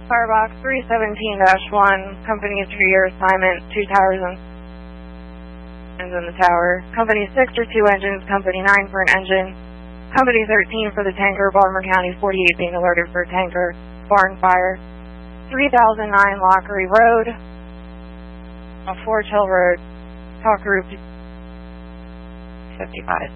Firebox 317-1, company 3-year assignment, 2 towers and in the tower. Company 6 for 2 engines, company 9 for an engine. Company 13 for the tanker, Baltimore County 48 being alerted for tanker, barn fire. 3009 Lockery Road, Forge Hill Road, talk group 55.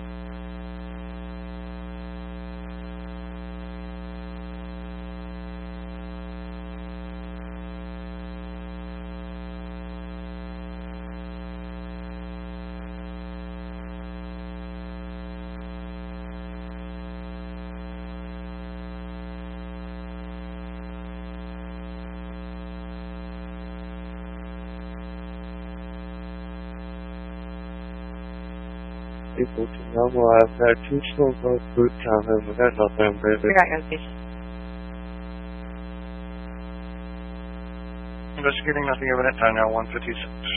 People to know I've had 2 slow boat boot counters, I got nothing, baby. We got your station. Investigating, nothing evident, time now 156.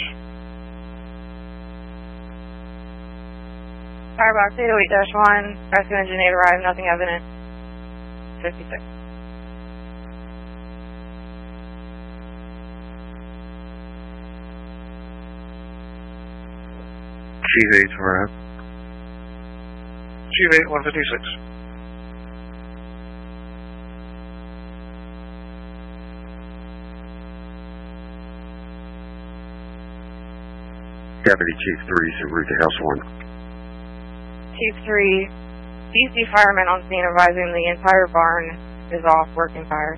Firebox 808-1, rescue engine 8 arrived, nothing evident. 56. Chief 8 for him. Chief 8, 156. Deputy Chief 3, Subaru to House 1. Chief 3, DC firemen on scene advising the entire barn is off, working fire.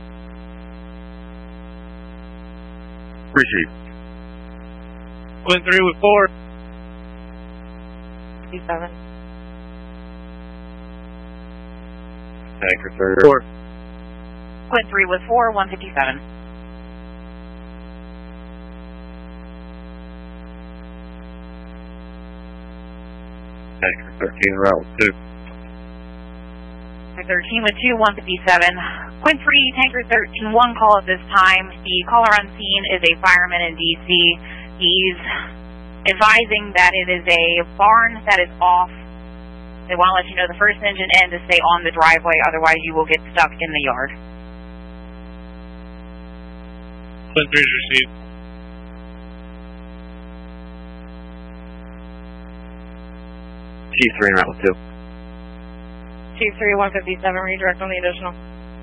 Receive. Quinn 3 with 4. 57. Tanker 34. Quinn 3 with 4, 157. Tanker 13, route 2. 13 with 2, 157. Quinn 3, Tanker 13, 1 call at this time. The caller on scene is a fireman in DC. He's advising that it is a barn that is off. They want to let you know the first engine and to stay on the driveway, otherwise you will get stuck in the yard. Quinn 3 is received. Chief 3 and route 2. Chief 3, 157, redirect on the additional.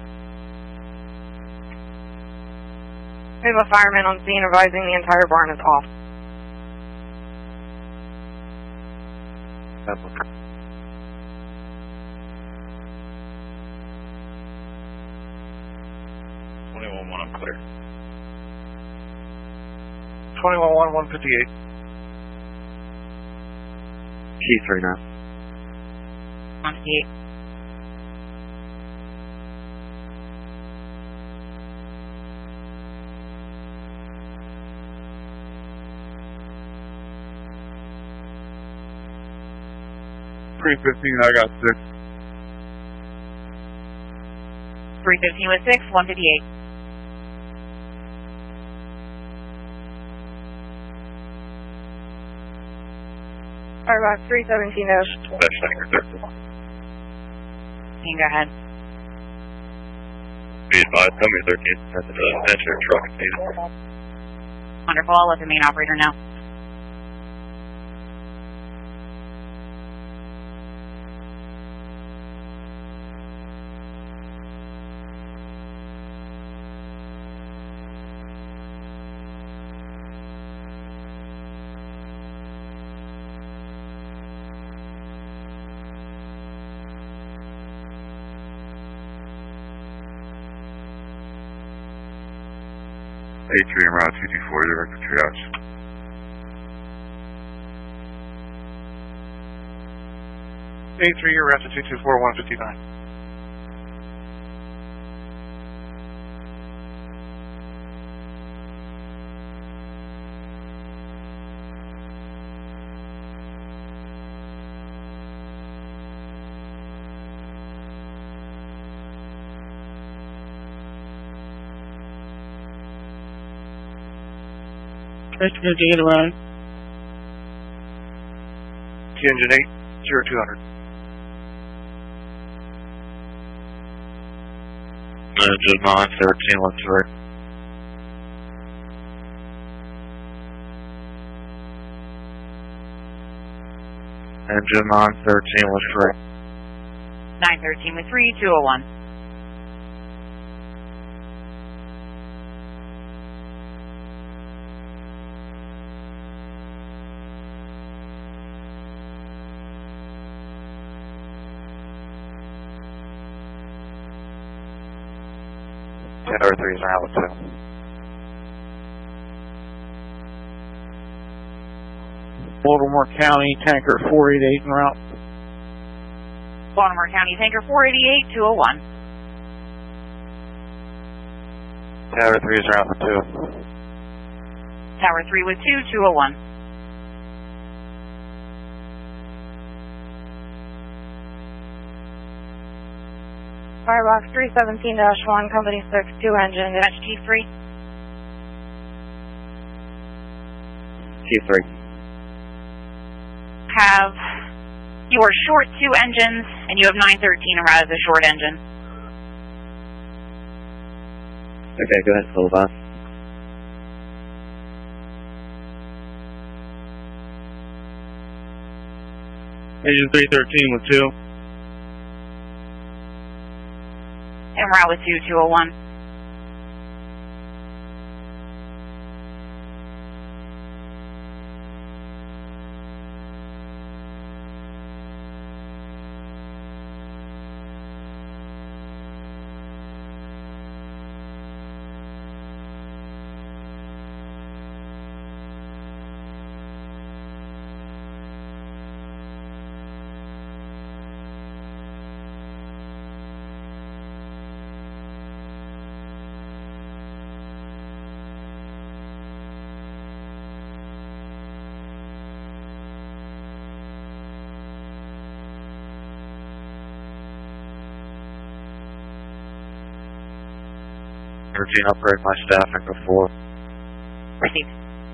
We have a fireman on scene advising the entire barn is off. Okay. 21-1, I'm clear. 21-1, 158. Chief 3 now. 158. I got 6. 315 with 6, 158. Firebox 317-. That's Tanker 13. You can go ahead. Be advised, tell me 13. That's your truck. Wonderful, I'll let the main operator know. Atrium Route 224, direct to triage. A3, you're route to 224, 159. Engine 8 arrived. Engine 8, 0200. Engine 913 with 3. Engine 913 with 3. 913 with 3, 201. Tower 3 is around with 2. Baltimore County, tanker 488 en route. Baltimore County Tanker 488, 201. Tower 3 is around with 2. Tower 3 with 2, 201. Firebox 317-1, Company 6, 2 engine, That's G3. G3. Have you are short 2 engines, and you have 913 en route as a short engine. Okay, go ahead, hold on. Engine 313 with 2. En route with 2, 201. Upgrade my staffing to 4. Received.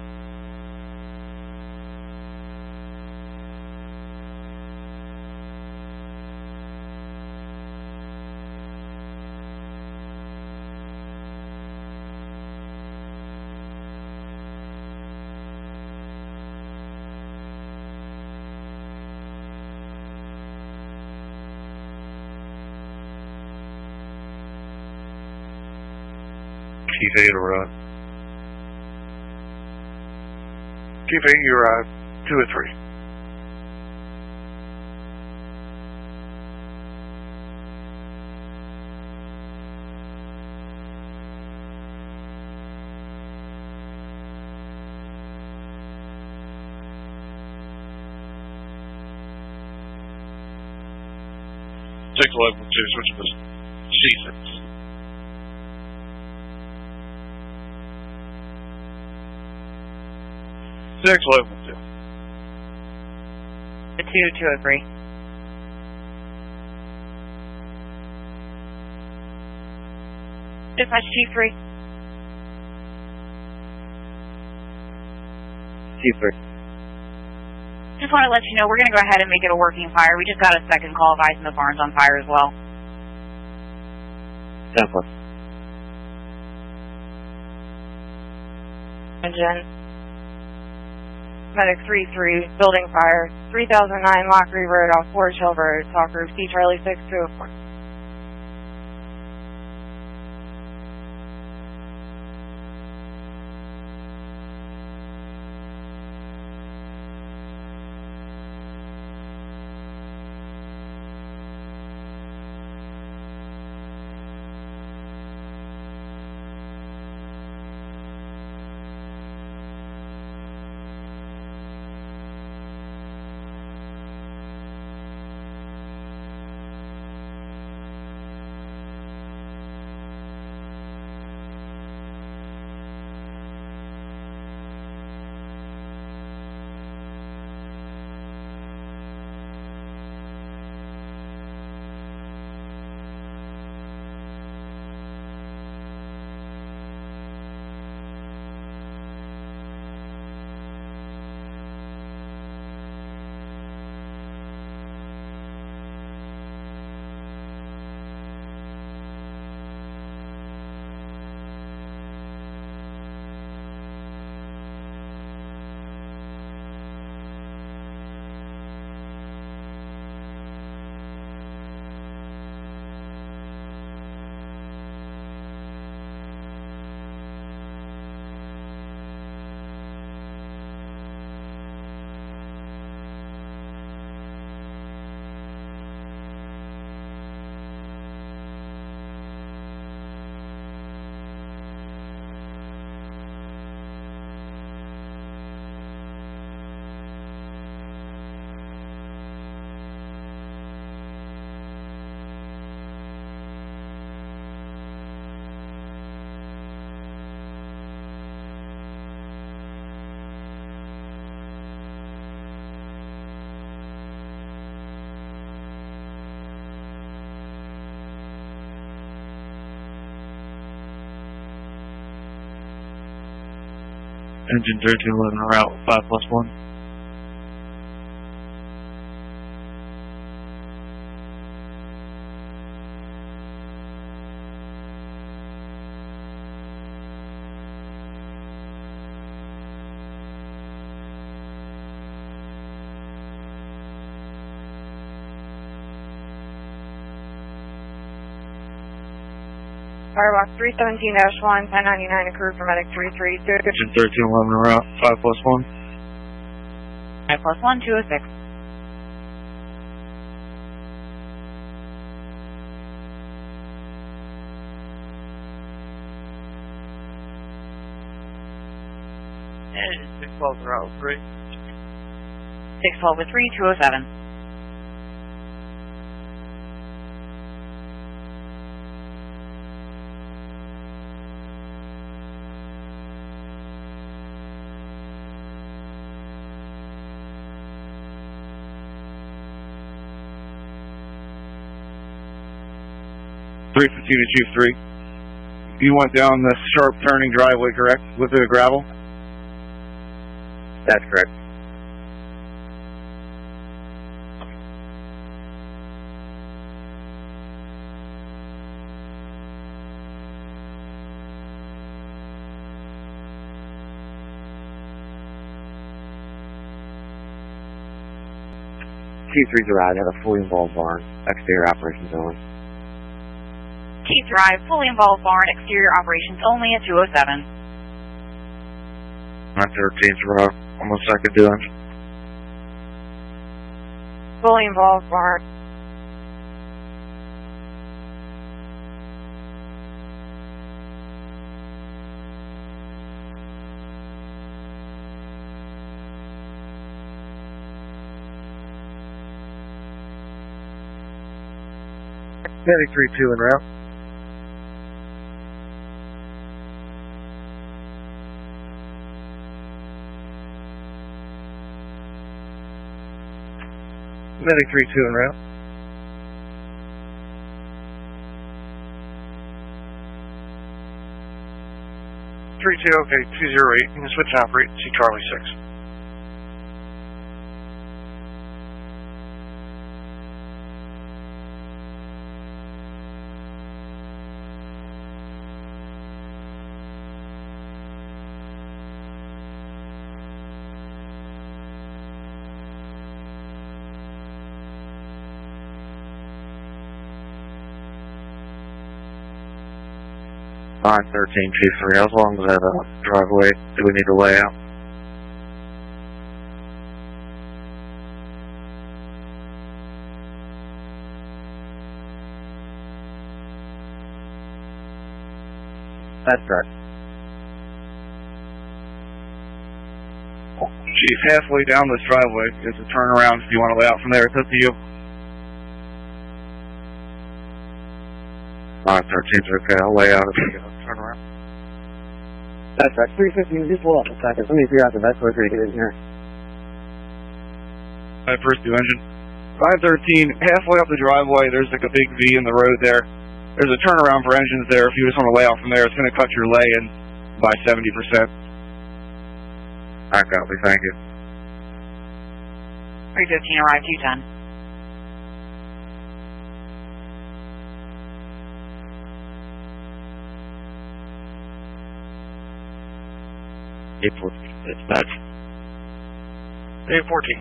Chief 8 arrived. Chief 8, you arrived. 2 or 3. Six 11 2, switching to C6. Six 11 2. The 2, 203. Dispatch G3. G3. Just want to let you know we're going to go ahead and make it a working fire. We just got a second call advising the barn's on fire as well. 10 plus. engine. Medic 3-3, building fire, 3009 Lockery Road off Forge Hill Road, talk group C Charlie 6204. Engine 1311 route 5+1. Firebox 317-1, 1099, approved for medic 332. Engine 1311 route 5+1. 5+1, 206. And 612 route 3. 612 with 3, 207. Chief 3. You went down the sharp turning driveway, correct? With the gravel? That's correct. T3 Drive had a fully involved barn, exterior operations only. Keith Drive, fully involved barn, exterior operations only at 207. 913's route, almost second doing. Fully involved barn. Medic 32 en route. Medic 32 en route. Okay, 208. You can switch and operate. See Charlie 6. On 13, Chief 3, how long was that driveway do we need to lay out? That's correct. Chief, halfway down this driveway is a turnaround. If you want to lay out from there, it's up to you. On 13's okay, I'll lay out if we get a turnaround. That's right, 315, just hold up a second. Let me figure out the best way for you to get in here. First do engine. 513, halfway up the driveway, there's like a big V in the road there. There's a turnaround for engines there. If you just want to lay out from there, it's going to cut your lay-in by 70%. I copy, thank you. 315 arrived, 210. April, dispatch. 814.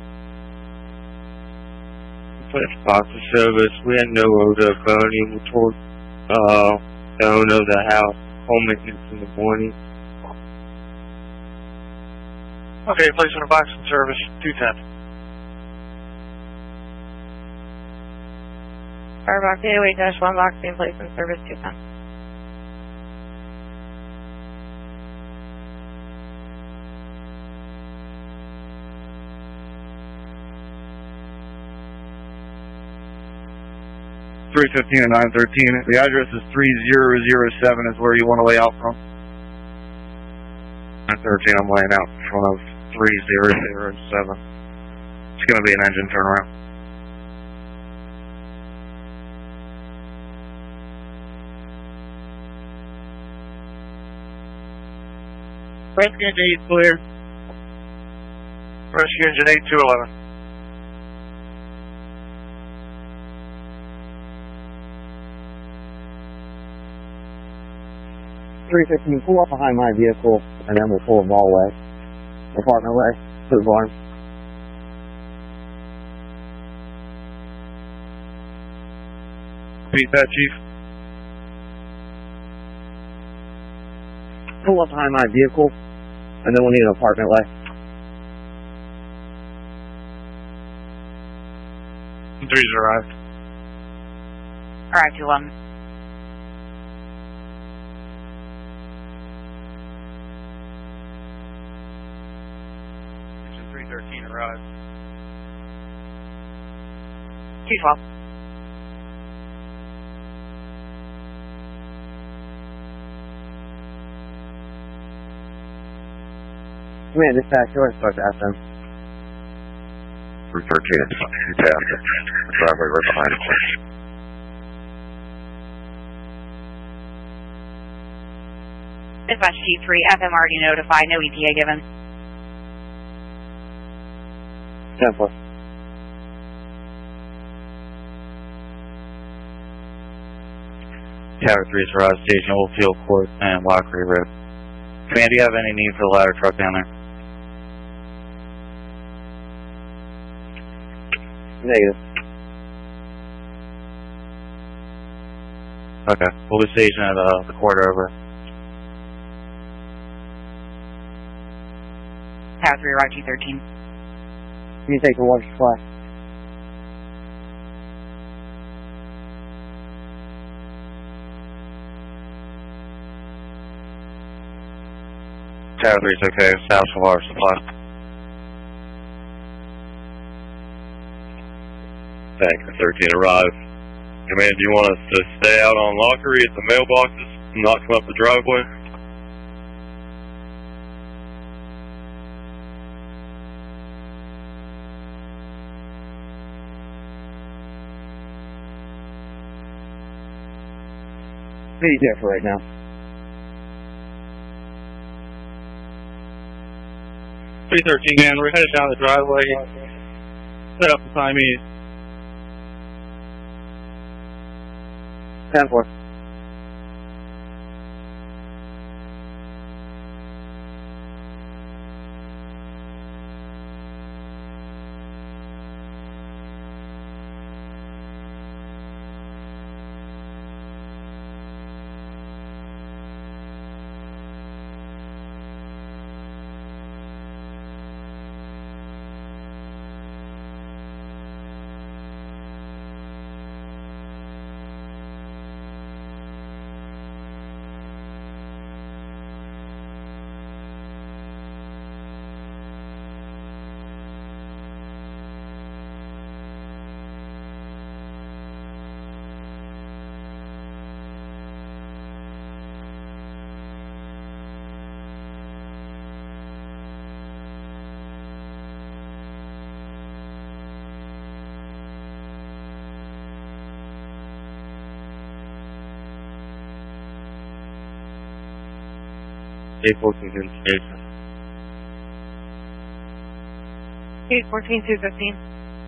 Dispatch box of service. We had no odor of burning. We told the owner of the house home maintenance in the morning. Okay, placing a box in service. 210. Firebox 808-1, box being placed in service 210. .315 and 913. The address is 3007 is where you want to lay out from. 913, I'm laying out in front of 3007. It's going to be an engine turnaround. Rescue engine 8 clear. Rescue engine 8211. 315, pull up behind my vehicle, and then we'll pull them all away. Apartment way, to the barn. Repeat that, Chief. Pull up behind my vehicle, and then we'll need an apartment way. Three's arrived. Arrived 211. Engine 313 arrived. 212. Command dispatch, go ahead and start the SM. 313 is past it. Driveway right behind it. Dispatch T3, FM already notified, no ETA given. 10-4. Tower 3's arrived, station Oldfield Court and Lockery Road. Command, do you have any need for the ladder truck down there? Negative. Okay, we'll be stationed at the quarter over. Tower 3 arrived T13. You take the water supply. Tower 3's okay, establish the water supply. Tanker 13 arrived. Command, do you want us to stay out on Lockery at the mailboxes and not come up the driveway? What do you get for right now? 313, man, we're headed down the driveway. Set up the time east. 10-4. A14 in station. 814, 215.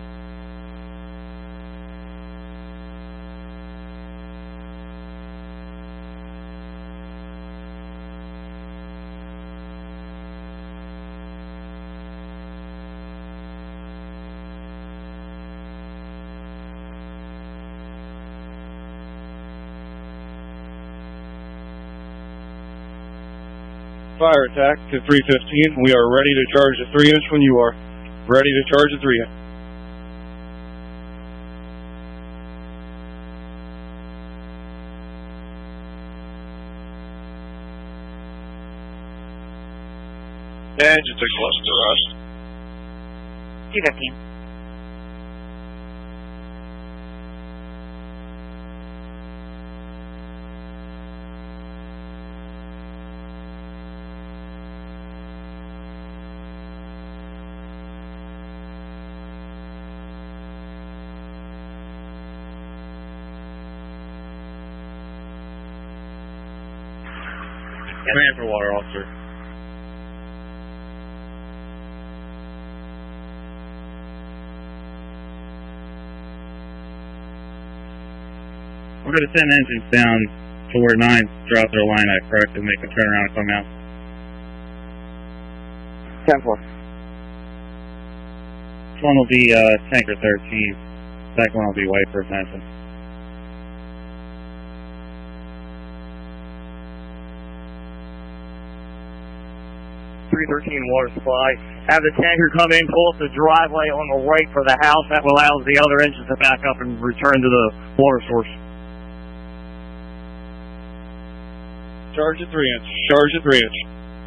Fire attack to 315. We are ready to charge the 3-inch when you are ready to charge the 3-inch. Engine 611 to us. 215. Command for water, officer. We're going to send engines down to where 9's drop their line at, correct, and make a turnaround and come out. 10-4. This one will be Tanker 13. Second one will be White First Engine. 313 water supply. Have the tanker come in, pull up the driveway on the right for the house. That will allow the other engines to back up and return to the water source. Charge at 3-inch. Charge at 3-inch.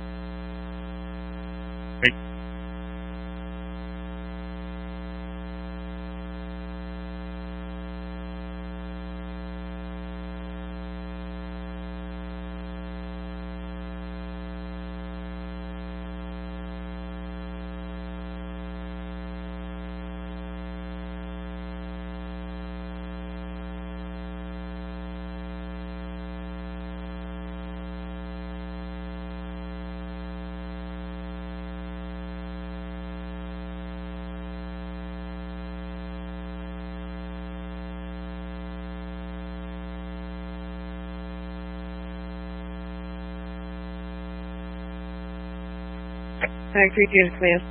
Tank 32 is clear.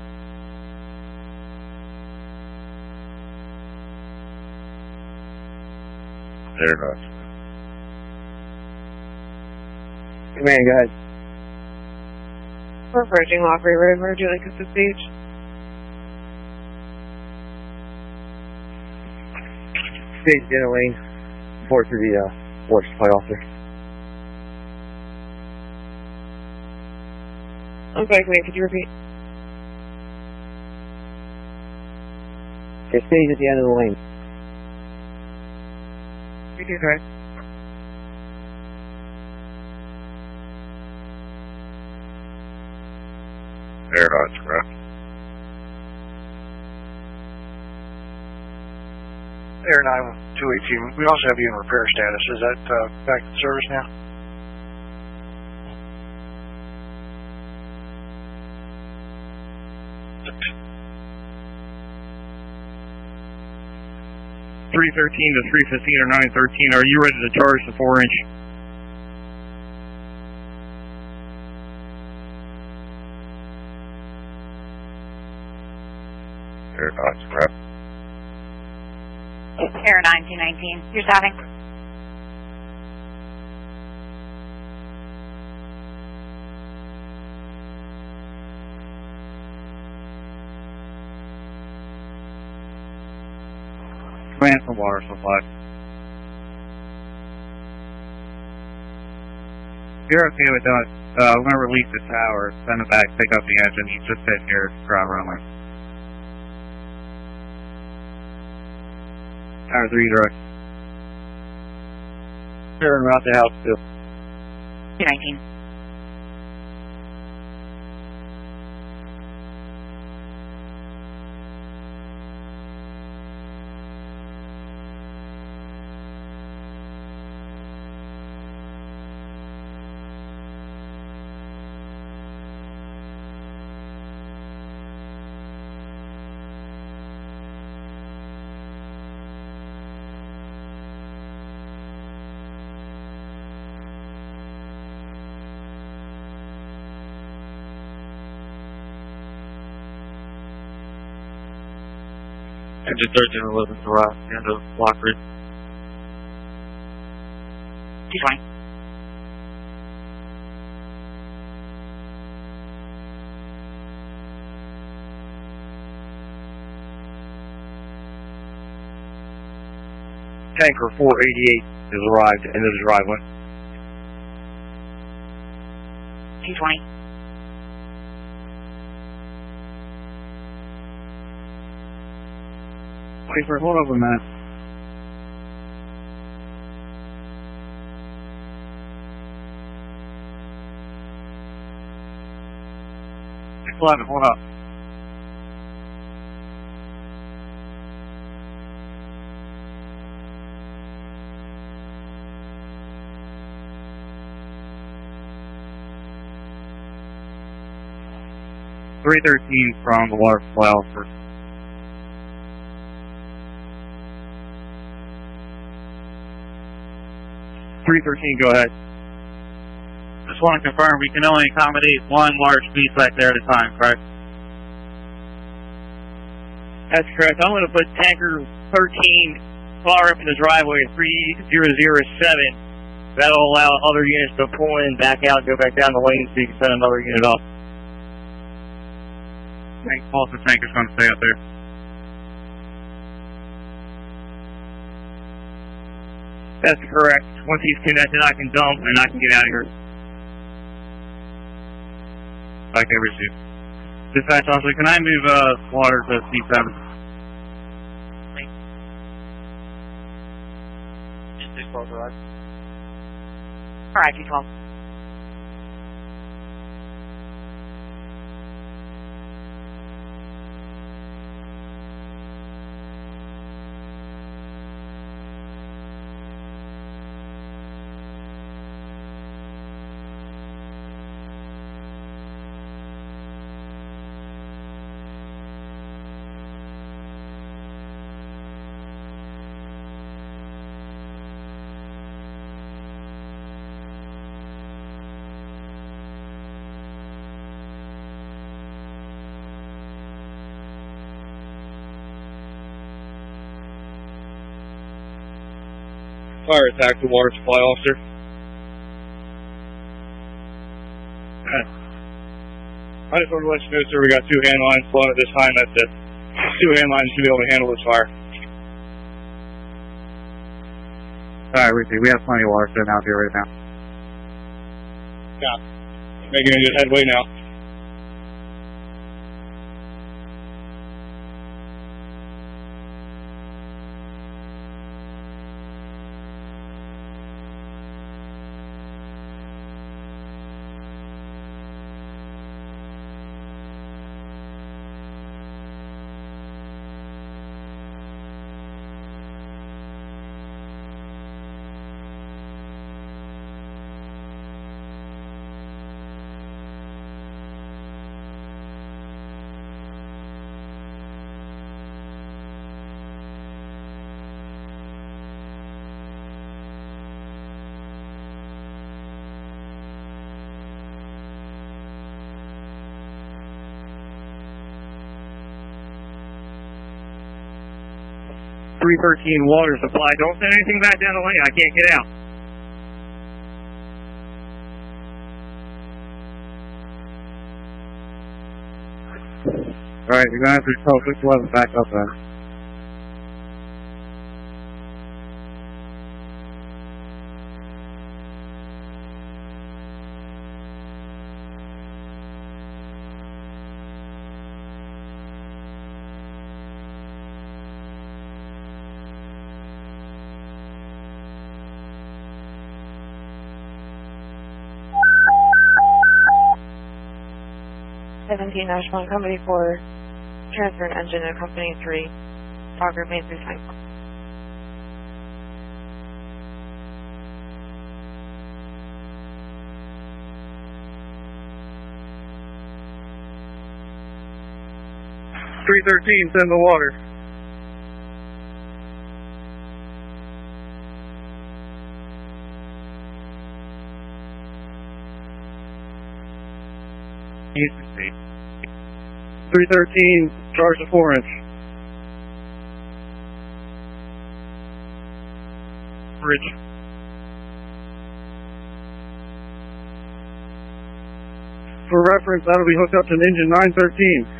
They're not. Command, go ahead. We're approaching Lockery Road. Where would you like us to stage? Stage in a lane. Report to the water supply officer. I'm sorry, Command, could you repeat? It stays at the end of the lane. We do, correct. They're not, correct. Air 9 218. We also have you in repair status. Is that back in service now? .313 to 315 or 913. Are you ready to charge the 4-inch? They're not, correct. Air 9-219. You're stopping. Command from water supply. If you're okay with that, we're going to release the tower, send it back, pick up the engine. You just sit here, ground runway. Tower 3 direct. Turn around the house too. 219. Engine 1311 arrived at the end of Lockery. 220. Tanker 488 has arrived at the end of the driveway. 220. Wait for it, hold up a minute. Hold up. .313 from the water supply officer. 313, go ahead. Just want to confirm we can only accommodate one large piece right there at a time, correct? That's correct. I'm going to put tanker 13 far up in the driveway at 3007. That'll allow other units to pull in, back out, go back down the lane so you can send another unit up. Also, tanker's going to stay up there. That's correct. Once he's connected, I can dump and I can get out of here. Okay, receive. Dispatch officer, can I move water to C7? Alright, G12. Fire attack to water supply officer. I just want to let you know, sir, we got 2 hand lines flowing at this time. That's it. 2 hand lines should be able to handle this fire. Alright, receive. We have plenty of water sitting out here right now. Yeah. Making a good headway now. .313 water supply. Don't send anything back down the lane. I can't get out. Alright, you're going to have to tell 611 back up then. National Company 4, transfer an engine to Company 3. Talker made through time. .313, send the water. Easy speed. 313, charge the 4-inch. Bridge. For reference, that'll be hooked up to an engine 913.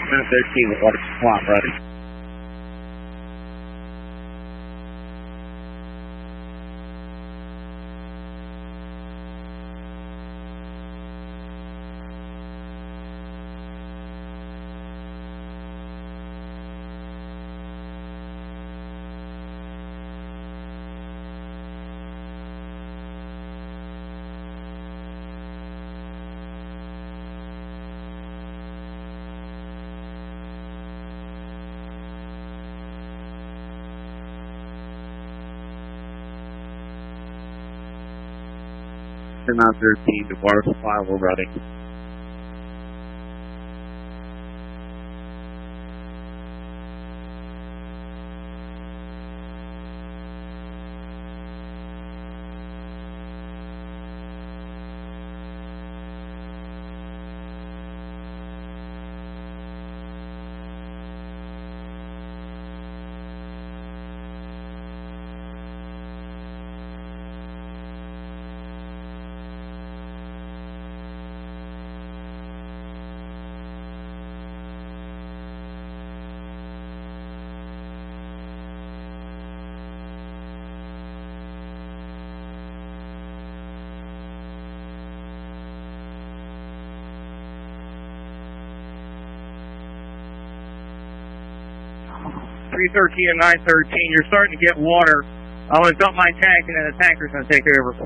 913, the water supply ready. The 913, the water supply, we're ready. and 913, you're starting to get water. I'm going to dump my tank and then the tanker's going to take over.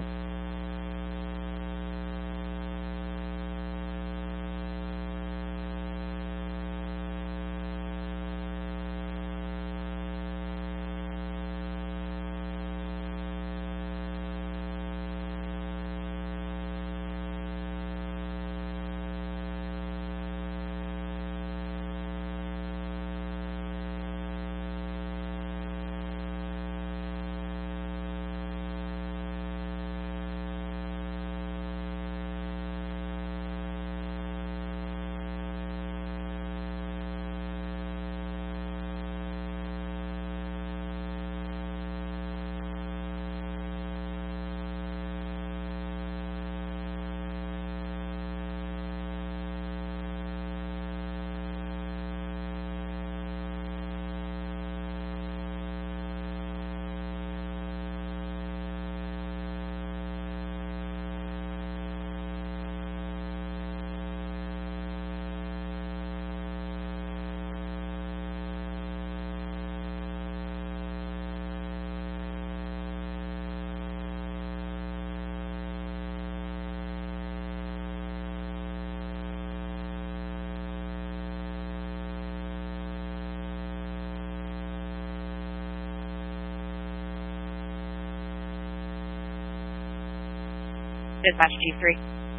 Dispatch G3.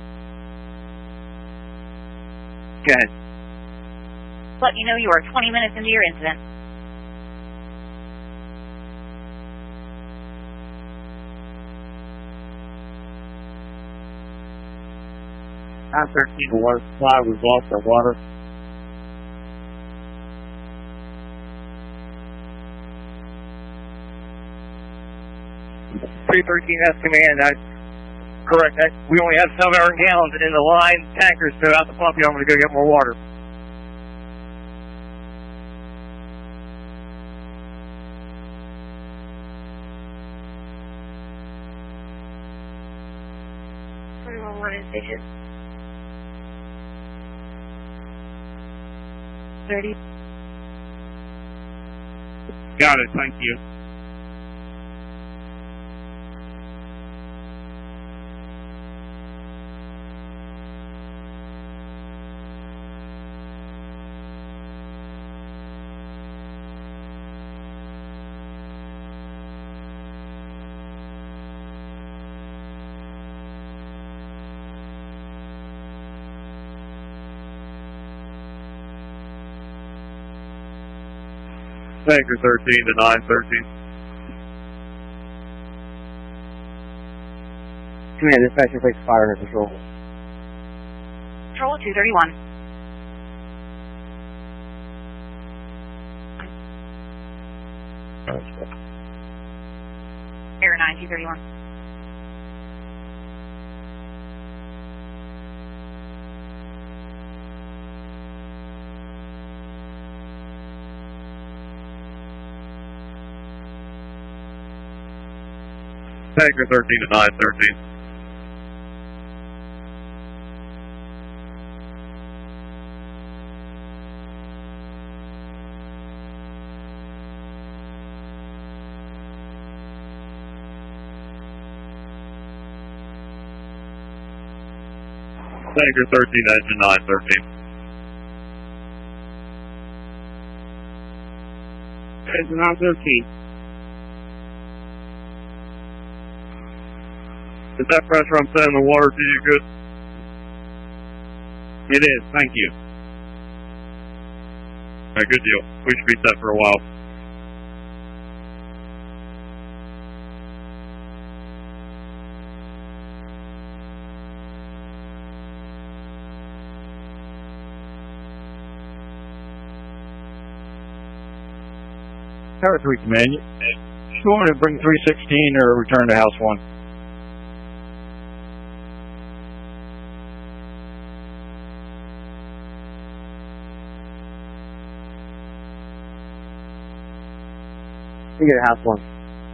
Good. Let me know you are 20 minutes into your incident. The water supply, we've lost our water. That's command. Correct. We only have 700 gallons in the line tankers, so out the pump, I'm going to go get more water. Station 30. Got it, thank you. Tanker 13 to 913. Command, dispatcher takes fire under control. Control 231. Air 9 231. Tanker 13 to 913. Tanker 13, engine 913. Engine 913. Is that pressure I'm setting the water to you good? It is, thank you. Alright, good deal. We should be set for a while. Tower 3 Command, you want to bring 316 or return to House 1? You get House 1.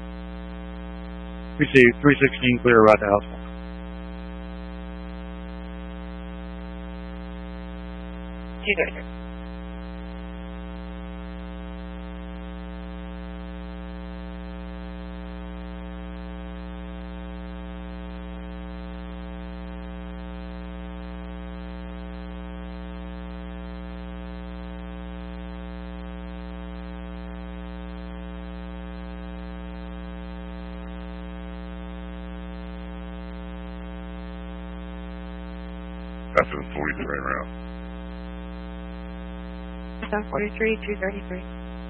We see 316 clear right to House 1. That's in 43 around. 43, 233.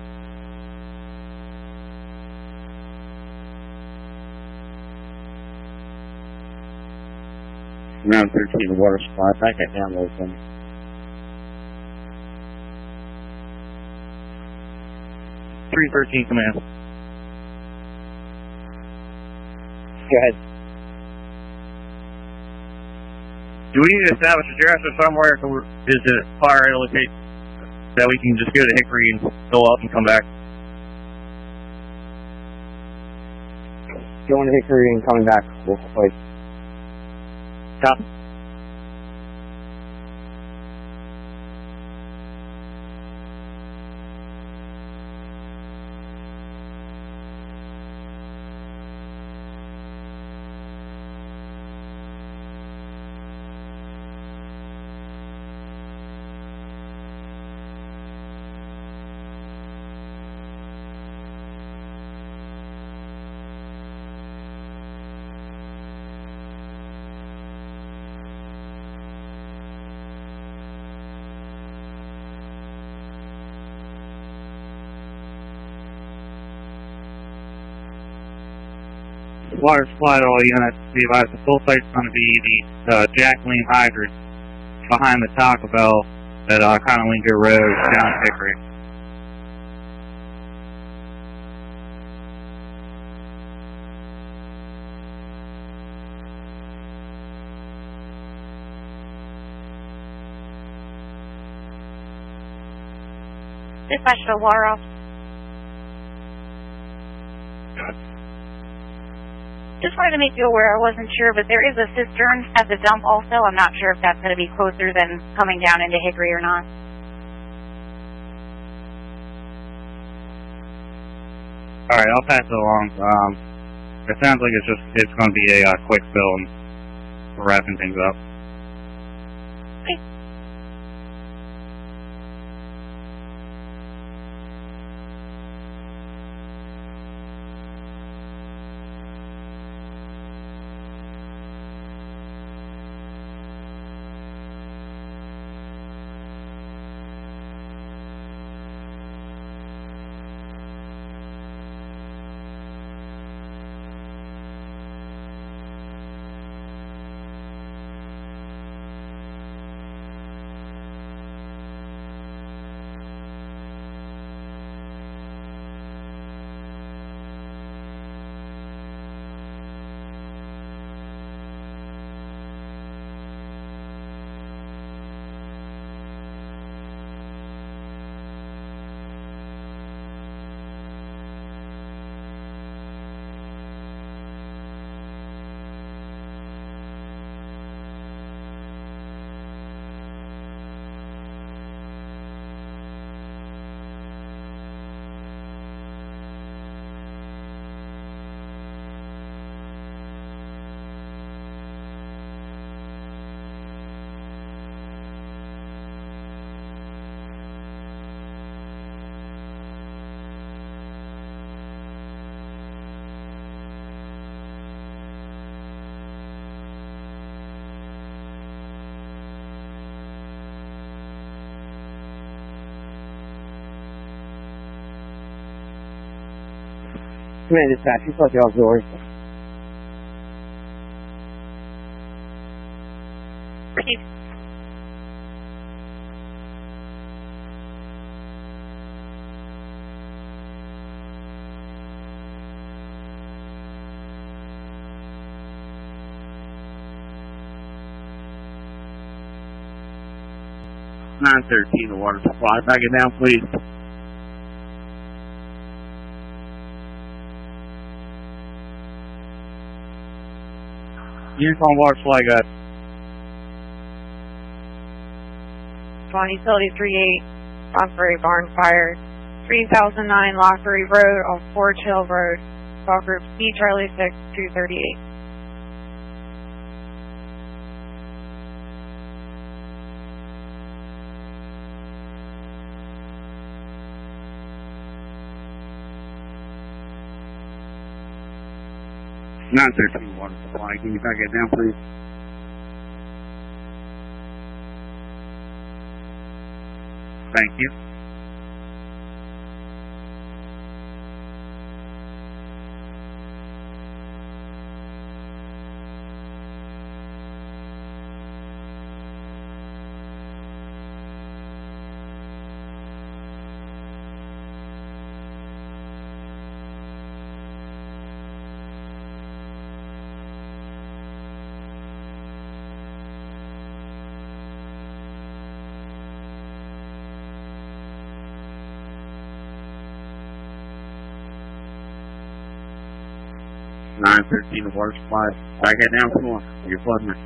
Round 13, water supply, back at download then. Command. Go ahead. Do we need to establish a dresser somewhere? Is it fire locate that we can just go to Hickory and fill up and come back? Going to Hickory and coming back, we'll place. Stop. Water supply to all units. Be advised, the full site's going to be the Jacqueline hydrant behind the Taco Bell at Conolingo Road down at Hickory. Dispatch to the water off. Just wanted to make you aware, I wasn't sure, but there is a cistern at the dump also. I'm not sure if that's going to be closer than coming down into Hickory or not. Alright, I'll pass it along. It sounds like it's going to be a quick fill and we're wrapping things up. Command dispatch, you fuck your auxiliary. Proceed. The water supply. Back it down, please. Uniform water supply, guys. On Utility 38, on for a barn fire. 3009 Lockery Road off Forge Hill Road. Call group C Charlie 6 238. Water supply. Can you back it down, please? Thank you. The water supply. Back it down some more. You're flooding it.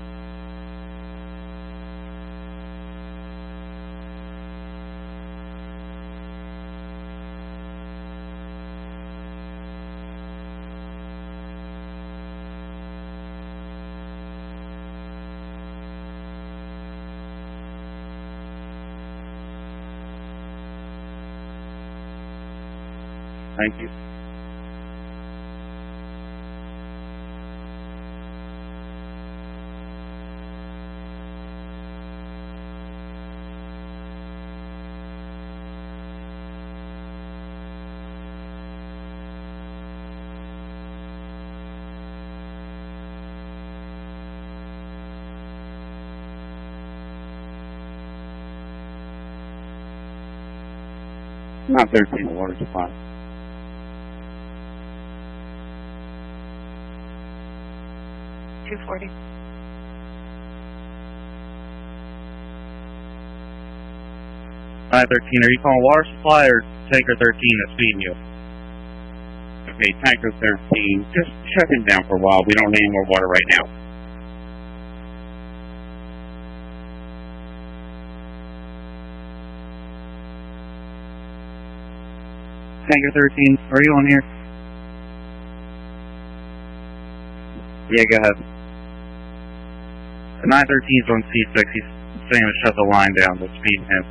Thank you. Not 13, the water supply. $240. Alright, 13, are you calling water supply or tanker 13 that's feeding you? Okay, tanker 13, just shut him down for a while. We don't need any more water right now. Tanker 13, are you on here? Yeah, go ahead. The 913 is on C6. He's saying to shut the line down that's feeding him.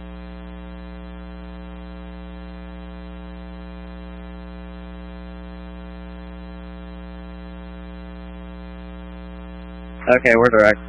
Okay, we're direct.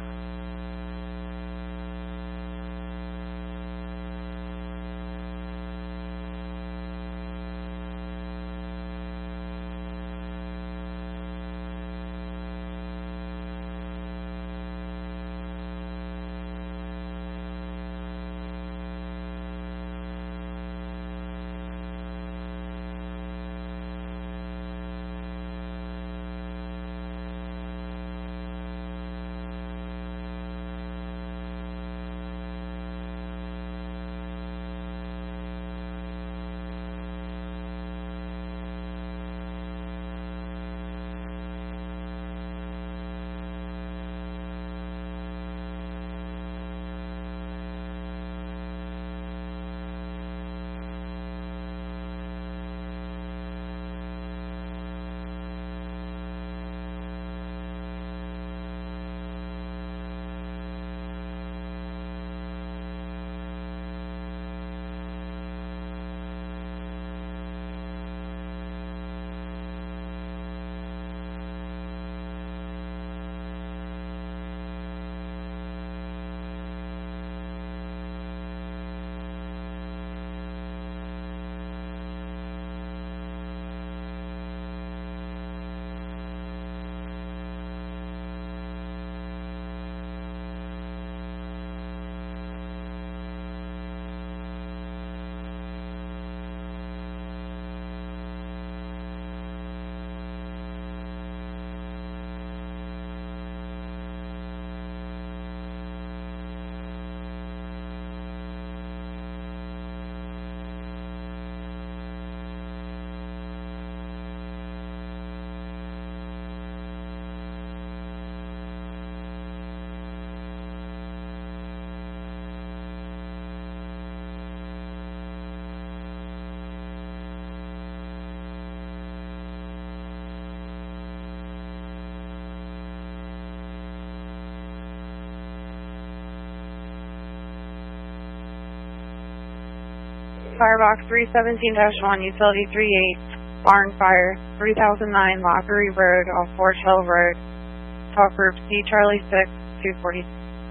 Firebox 317-1, Utility 38, Barn Fire, 3009 Lockery Road off Forge Hill Road. Talk Group C Charlie 6, 240.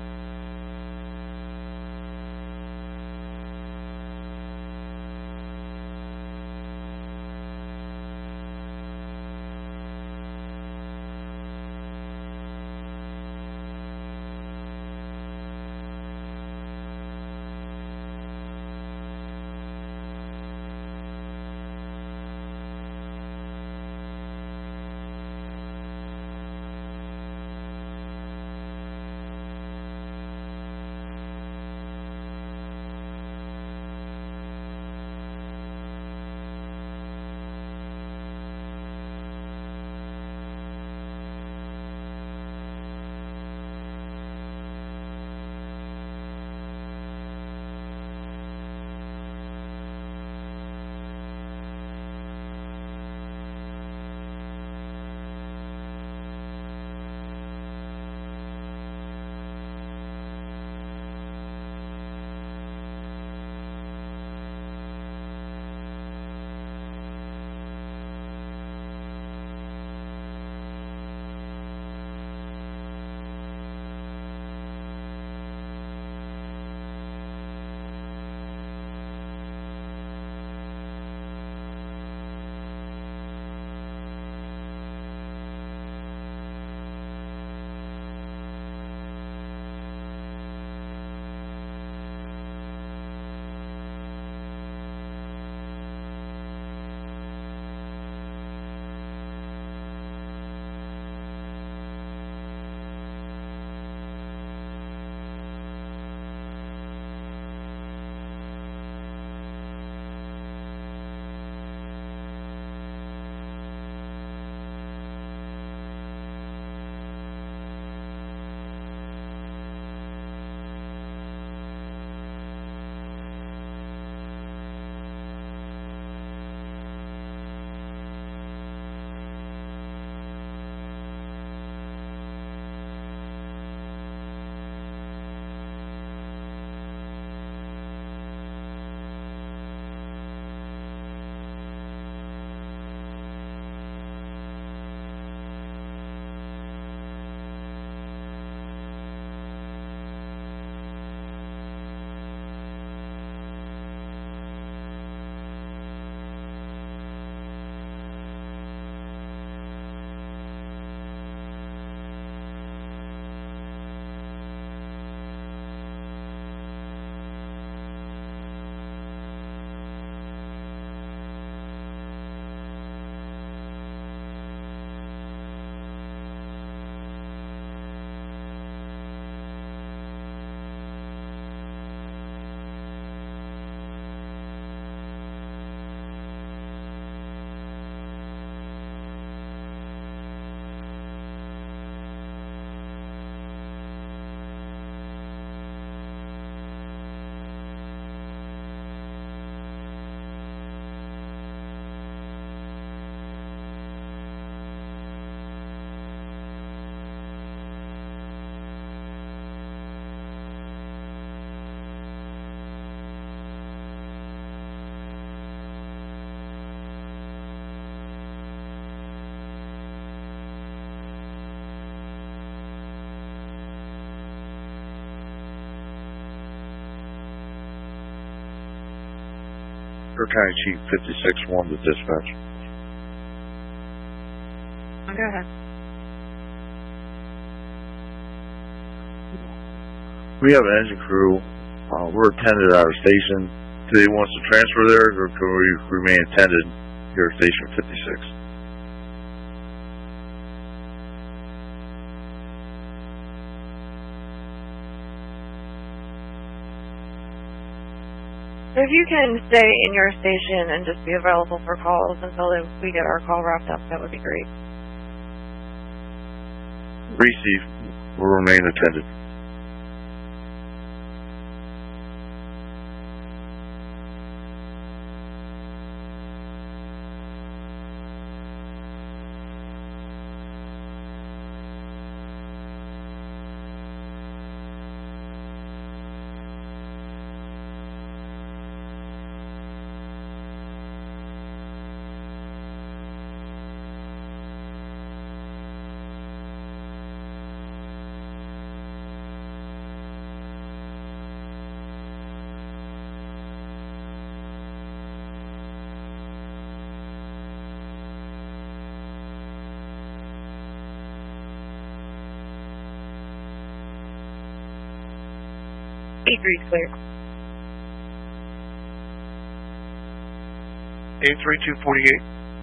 County Chief 56-1 to dispatch. Go ahead. We have an engine crew. We're attended at our station. Do they want us to transfer there, or can we remain attended here at Station 56? If you can stay in your station and just be available for calls until we get our call wrapped up, that would be great. Receive. Will remain attended. A3's clear. 83248.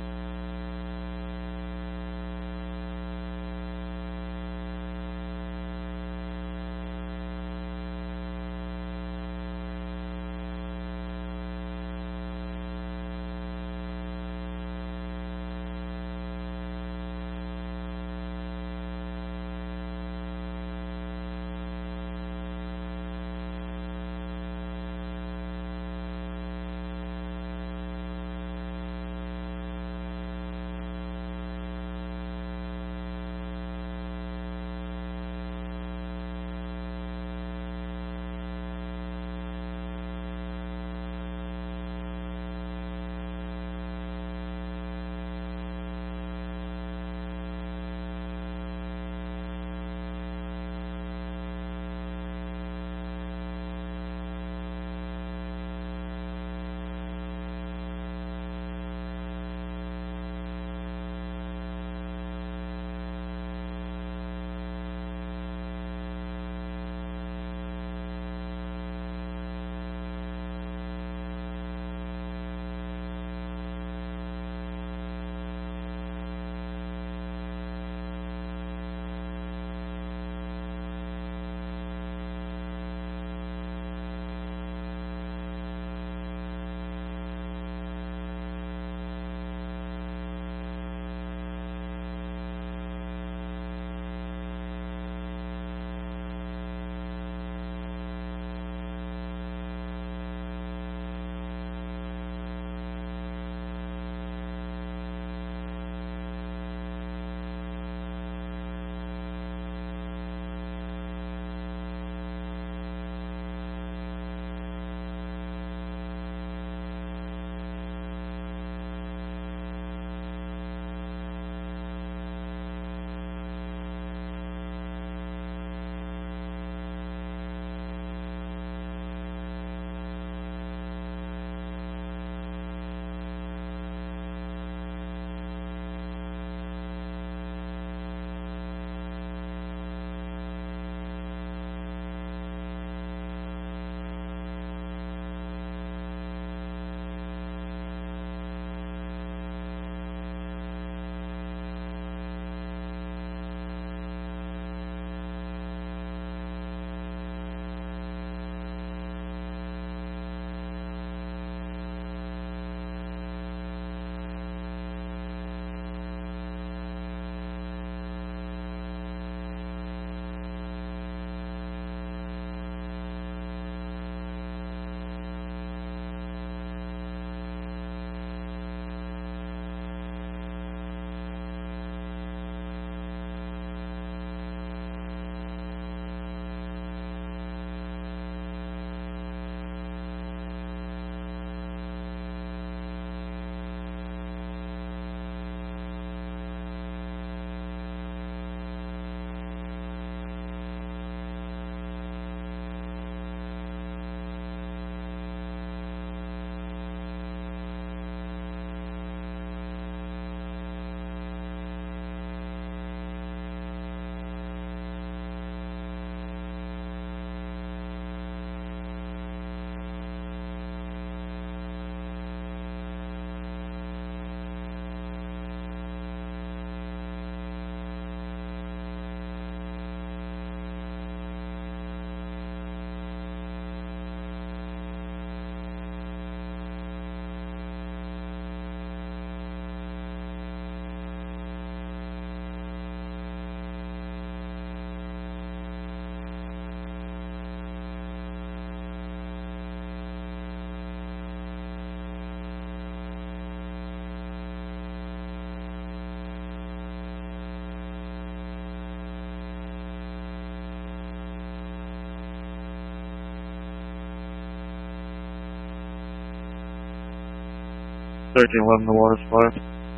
$13.11 the water supply.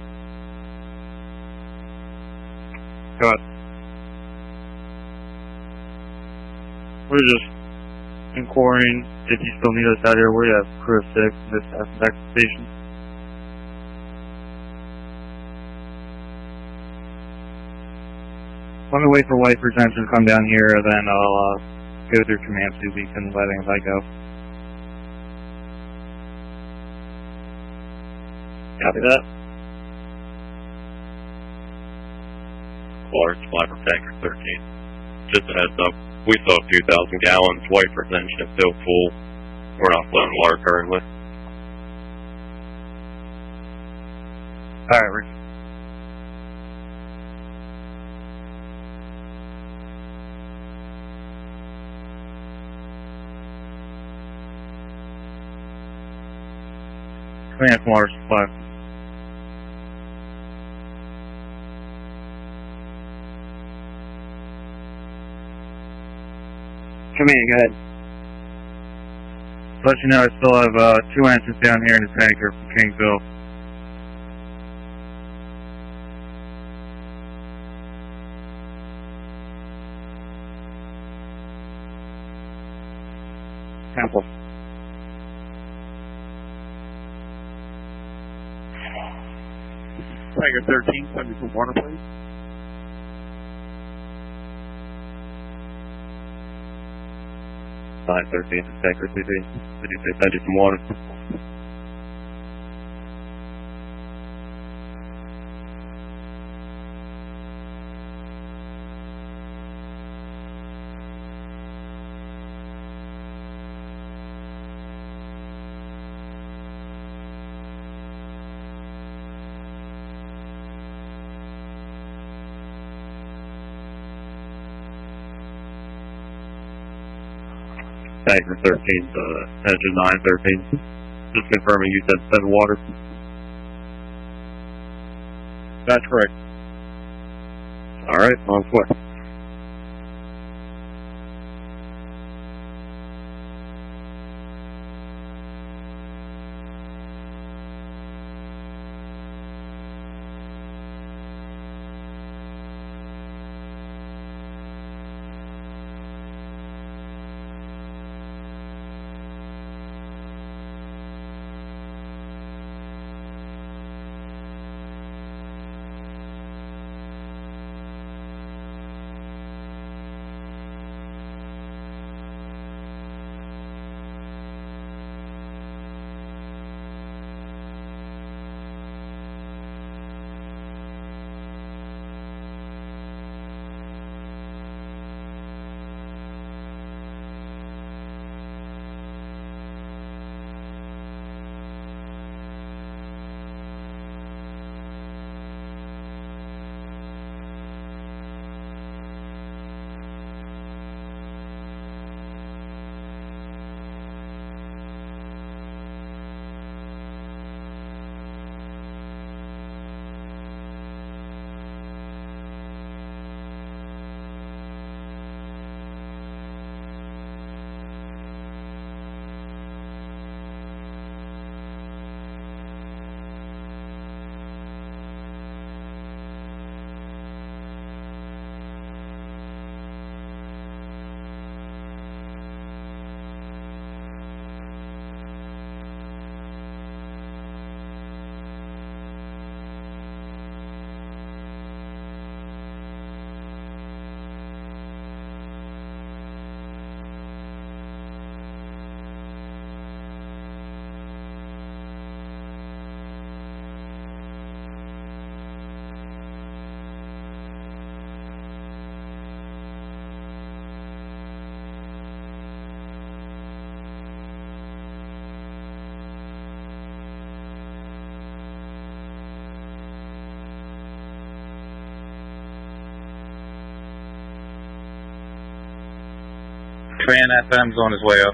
Got. We're just inquiring if you still need us out here. We have crew of 6 in this back to the station. Let me wait for Whiteford's engine to come down here, and then I'll go through command so we can let anybody go. Copy that. Water supply from tanker 13. Just a heads up, we saw a few thousand gallons. Wait for the engine is still full. We're not flowing water currently. Alright, Rick. Command from water supply. Command, go ahead. Let you know I still have 2 engines down here in the tanker from Kingsville. Temple. Tiger 13, send me some water, please. Line 13 to tanker 13. Did you say send you some water? Tanker 13, engine 913. Just confirming you said send water. That's correct. Alright, on foot. Command FM's on his way up.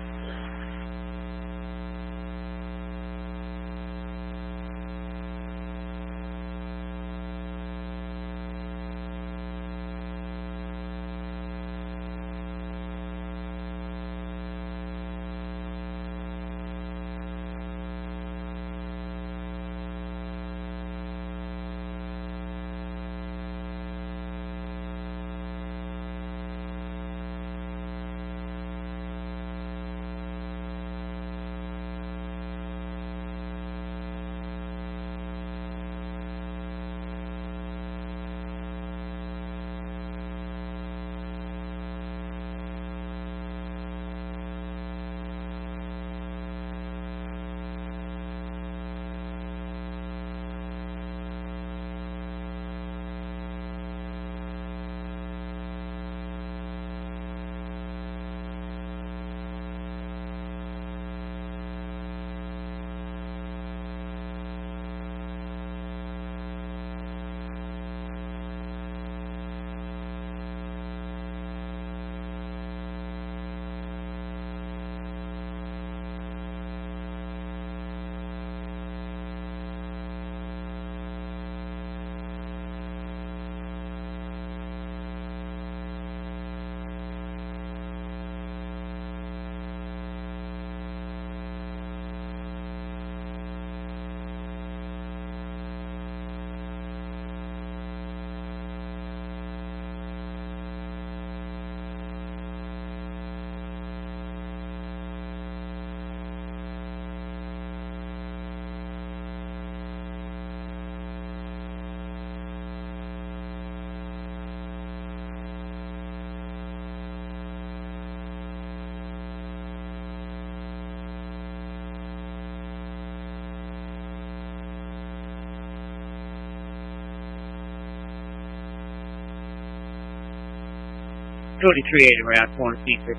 Utility 380 around corner C6.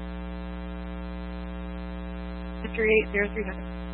38039.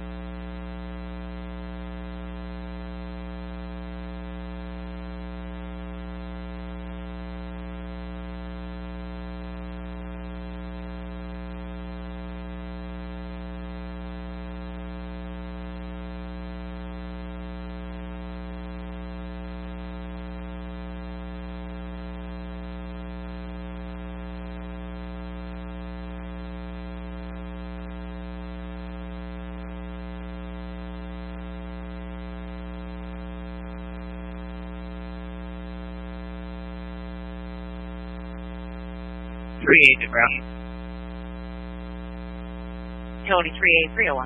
Route. Utility 38301.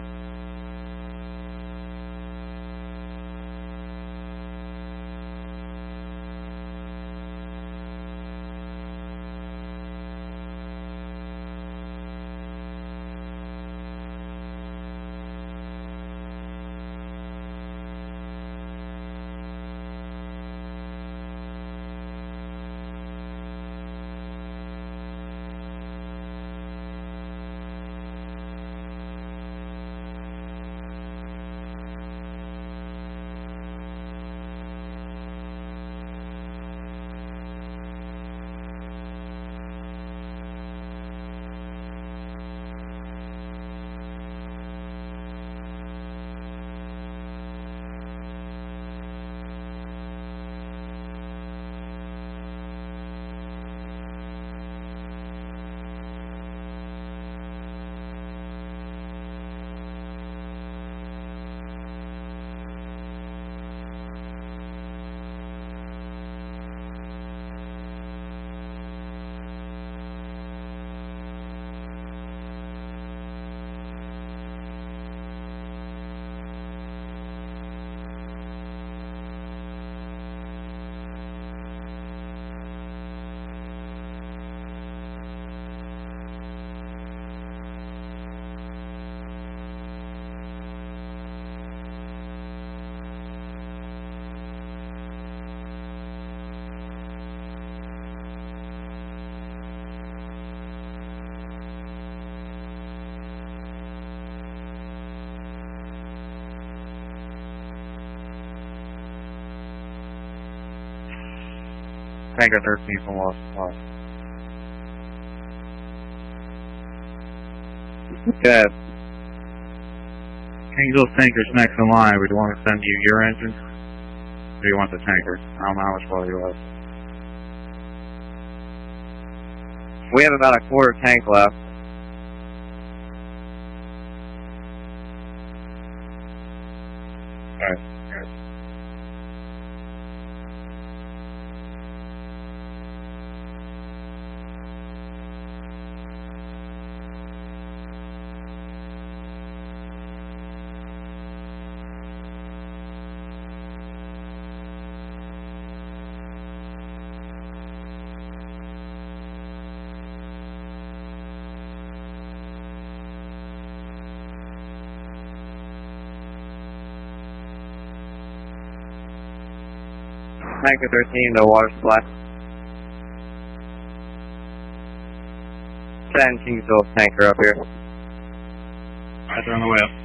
Tanker 13 from Lost Supply. Okay. Angels Tanker's next in line. Would you want to send you your engine? Or do you want the tanker? I don't know how much water you have. We have about a quarter tank left. Alright. Tanker 13, the water supply. Send Kingsville tanker up here. Right there on the way up.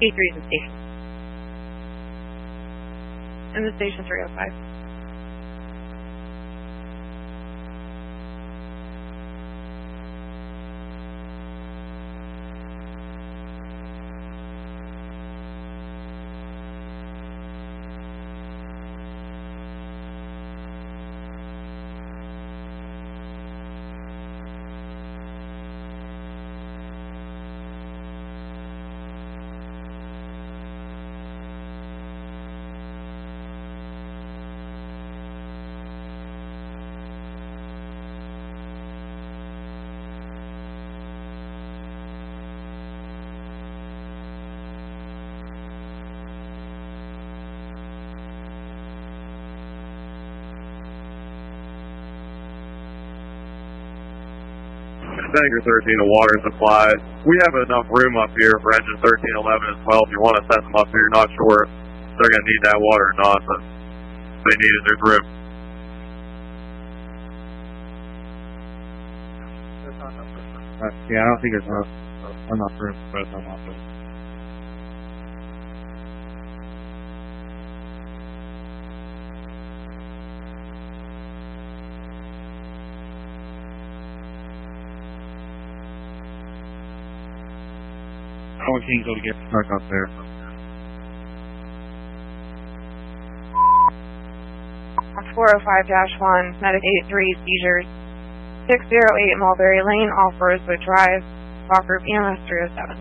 E3 is the station. And the station 305. Tanker 13 of water supply. We have enough room up here for engine 1311 as well. If you want to set them up here, you're not sure if they're going to need that water or not, but if they need it, there's room. Yeah, I don't think there's enough room for both of them. I want Kingsville to get stuck up there. On 405-1, Medic 83, seizures. 608 Mulberry Lane, off Rosewood Drive, Walker PMS 307.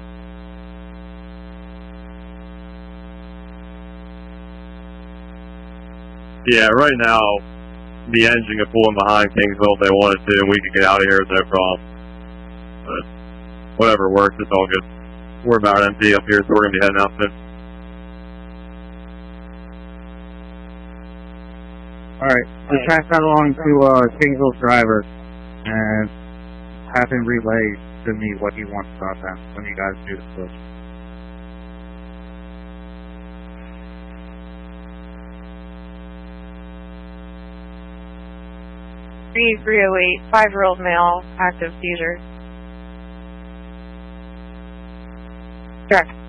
Yeah, right now, the engine could pull in behind Kingsville if they wanted to, and we could get out of here with no problem. But whatever works, it's all good. We're about empty up here, so we're going to be heading out soon. Alright, we'll pass that along to Kingsville's driver and have him relay to me what he wants about that when you guys do the switch. C308, 5-year-old male, active seizure. Correct.